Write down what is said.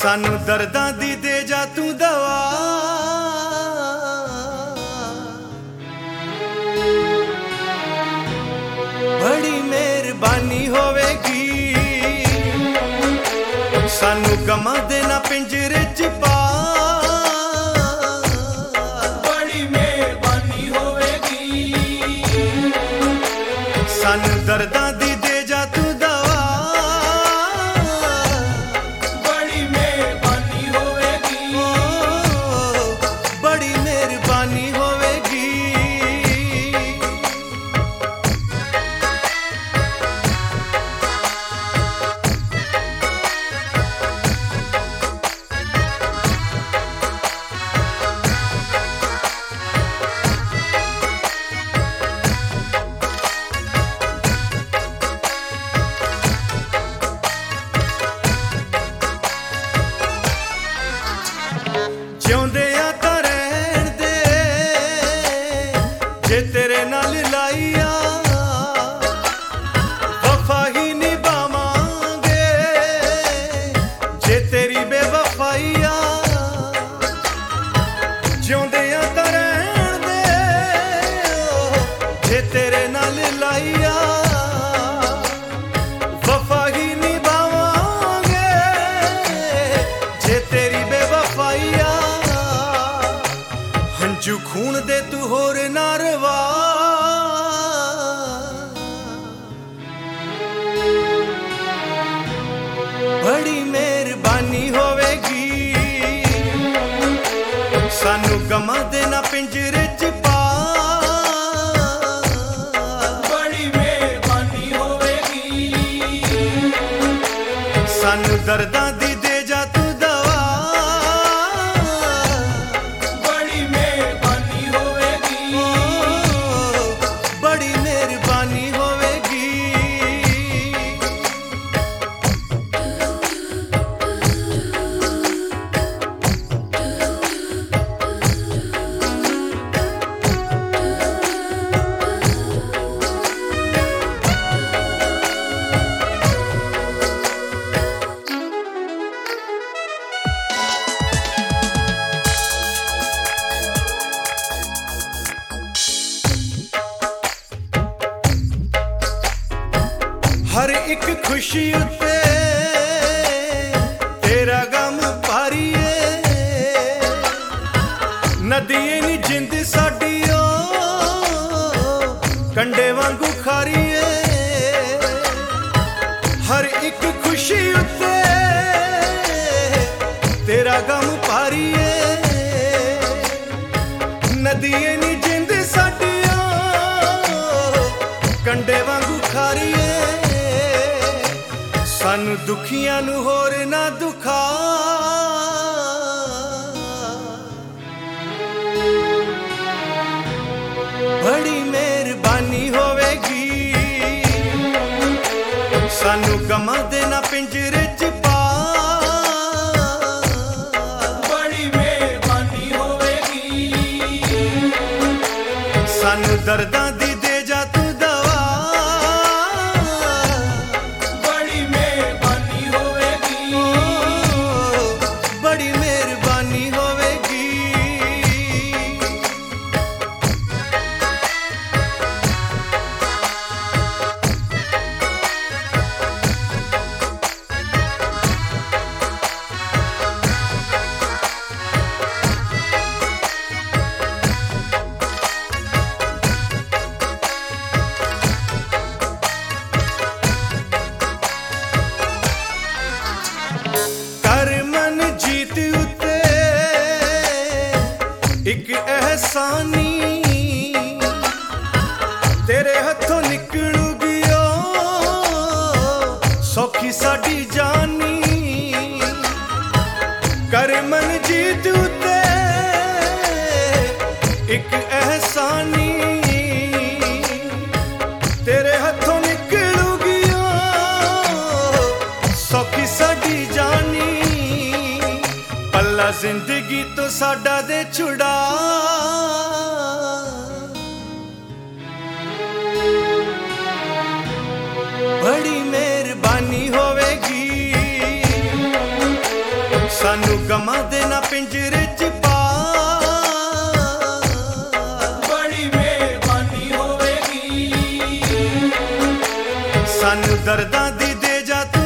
सानू दर्दां दी दे जा तू दवा, बड़ी मेहरबानी होवेगी। सानू गमां दे ना पिंजरे च पा, बड़ी मेहरबानी होवेगी। सानू दर्दां दी दे जा तू दवा, बड़ी मेहरबानी होवेगी। बड़ी मेहरबानी होवेगी। जिउंदे आ तां रहण दे जे तेरे नाल लाईया, वफा ही निभावांगे जे तेरी बेवफाईया। जिउंदे आ तां रहण दे जे तेरे नाल लाईया, वफा ही निभावांगे जे तेरी बेवफाईया। हंजू खून दे तू होर ना रवा, बड़ी मेहरबानी होवेगी। सानू गमां दे ना पिंजरे च पा, बड़ी मेहरबानी होवेगी। सानू दर्दां दी दे जा तू दवा, बड़ी मेहरबानी होवेगी। बड़ी मेहरबानी होवेगी। हर एक खुशी उत्ते तेरा गम भारीए, नदिए नी जिंद साडी ओ कंडे वांगू खारीए। हर एक खुशी उत्ते तेरा गम भारीए, नदिए नी जिंद साडी ओ कंडे वांगू खारीए। सानू दुखियां नू होर ना दुखा, बड़ी मेहरबानी होवेगी। सानू गमां दे ना पिंजरे च पा, बड़ी मेहरबानी होवेगी। सानू दर्दां दी दे जा तू दवा, बड़ी मेहरबानी होवेगी। बड़ी मेहरबानी होवेगी। कर मन जीत उते एक एहसानी, तेरे हथों निकलूगी ओ सौखी साडी जानी। कर मन जीत उते एक एहसानी, तेरे हथों निकलूगी ओ सौखी साडी जानी। पल्ला जिंदगी तो साडा दे छुड़ा, बड़ी मेहरबानी होवेगी। पिंजरे च पा, बड़ी मेहरबानी होवेगी। सानू दर्दां दी दे जा तू